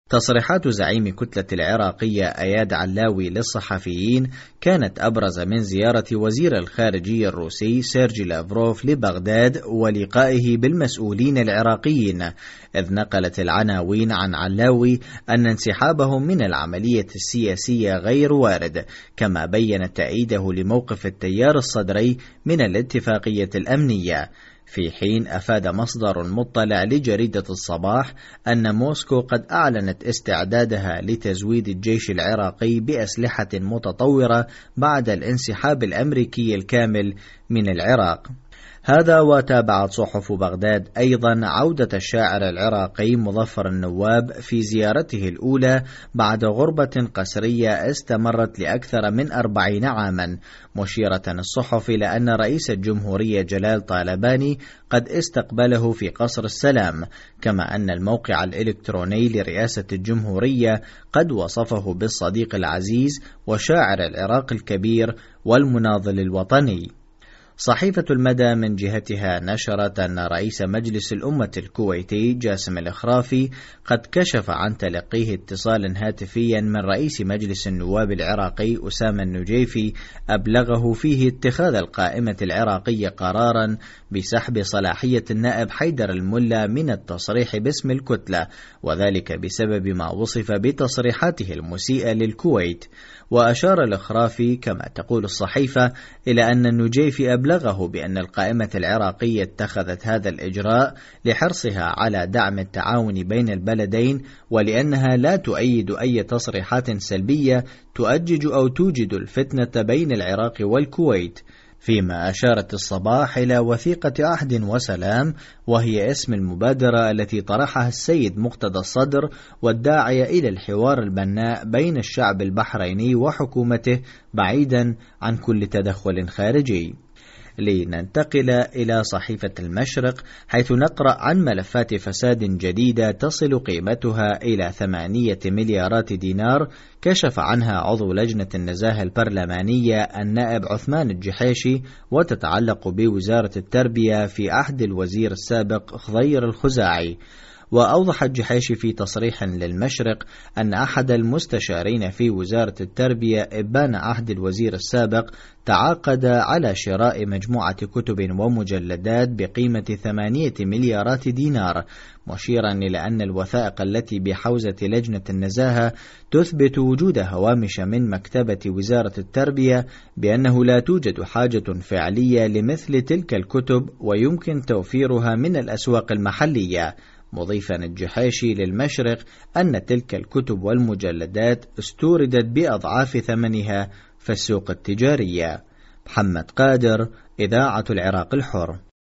تصريحات زعيم كتلة العراقية أياد علاوي للصحفيين كانت أبرز من زيارة وزير الخارجية الروسي سيرجي لافروف لبغداد ولقائه بالمسؤولين العراقيين، إذ نقلت العناوين عن علاوي أن انسحابهم من العملية السياسية غير وارد، كما بين تأييده لموقف التيار الصدري من الاتفاقية الأمنية، في حين أفاد مصدر مطلع لجريدة الصباح أن موسكو قد أعلنت استعدادها لتزويد الجيش العراقي بأسلحة متطورة بعد الانسحاب الأمريكي الكامل من العراق. هذا وتابعت صحف بغداد أيضا عودة الشاعر العراقي مظفر النواب في زيارته الأولى بعد غربة قسرية استمرت لأكثر من 40 عاما، مشيرة الصحف إلى أن رئيس الجمهورية جلال طالباني قد استقبله في قصر السلام، كما أن الموقع الإلكتروني لرئاسة الجمهورية قد وصفه بالصديق العزيز وشاعر العراق الكبير والمناضل الوطني. صحيفة المدى من جهتها نشرت أن رئيس مجلس الأمة الكويتي جاسم الإخرافي قد كشف عن تلقيه اتصالا هاتفيا من رئيس مجلس النواب العراقي أسامة النجيفي أبلغه فيه اتخاذ القائمة العراقية قرارا بسحب صلاحية النائب حيدر الملا من التصريح باسم الكتلة، وذلك بسبب ما وصف بتصريحاته المسيئة للكويت. وأشار الإخرافي كما تقول الصحيفة إلى أن النجيفي أبلغه بأن القائمة العراقية اتخذت هذا الإجراء لحرصها على دعم التعاون بين البلدين، ولأنها لا تؤيد أي تصريحات سلبية تؤجج أو توجد الفتنة بين العراق والكويت. فيما أشارت الصباح إلى وثيقة عهد وسلام، وهي اسم المبادرة التي طرحها السيد مقتدى الصدر والداعية إلى الحوار البناء بين الشعب البحريني وحكومته بعيدا عن كل تدخل خارجي. لننتقل إلى صحيفة المشرق، حيث نقرأ عن ملفات فساد جديدة تصل قيمتها إلى 8 مليارات دينار كشف عنها عضو لجنة النزاهة البرلمانية النائب عثمان الجحيشي، وتتعلق بوزارة التربية في عهد الوزير السابق خضير الخزاعي. وأوضح الجحيشي في تصريح للمشرق أن أحد المستشارين في وزارة التربية إبان عهد الوزير السابق تعاقد على شراء مجموعة كتب ومجلدات بقيمة 8 مليارات دينار، مشيرا إلى أن الوثائق التي بحوزة لجنة النزاهة تثبت وجود هوامش من مكتبة وزارة التربية بأنه لا توجد حاجة فعلية لمثل تلك الكتب ويمكن توفيرها من الأسواق المحلية، مضيفا الجحيشي للمشرق أن تلك الكتب والمجلدات استوردت بأضعاف ثمنها في السوق التجارية. محمد قادر، إذاعة العراق الحر.